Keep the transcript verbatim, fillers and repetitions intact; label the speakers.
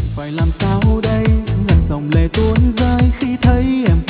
Speaker 1: phải làm sao đây ngàn dòng lệ tuôn rơi khi thấy em